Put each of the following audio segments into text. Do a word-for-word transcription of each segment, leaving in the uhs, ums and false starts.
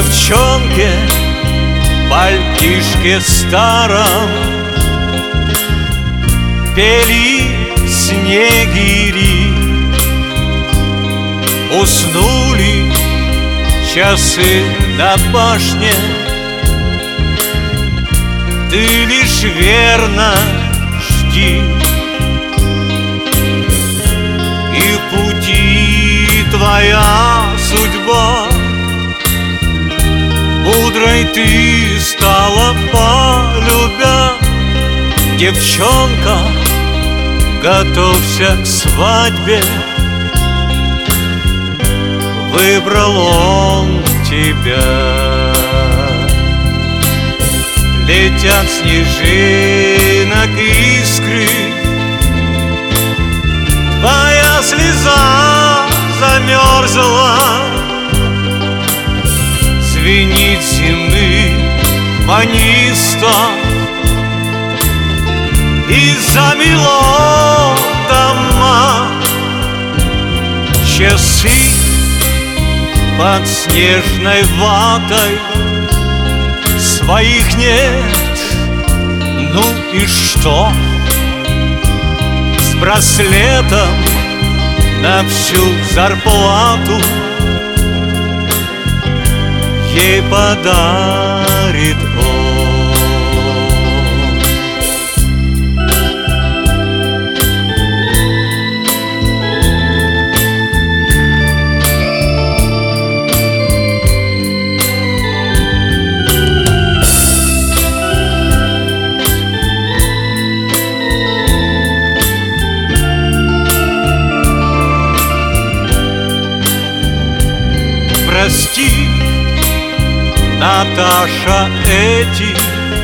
девчонке, пальтишке старом пели снегири. Уснули часы на башне, ты лишь верно жди. И в пути твоя судьба, мудрой ты стала, полюбя. Девчонка, готовься к свадьбе, выбрал он тебя. Летят снежинок искры, твоя слеза замерзла. Звенит земны маниста, и замело дома. Часы под снежной ватой, своих нет, ну и что? С браслетом на всю зарплату ей подарит он. Прости, Наташа, эти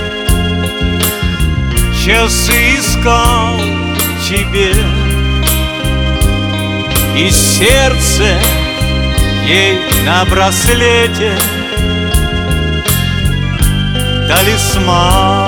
часы искал тебе, и сердце ей на браслете талисман.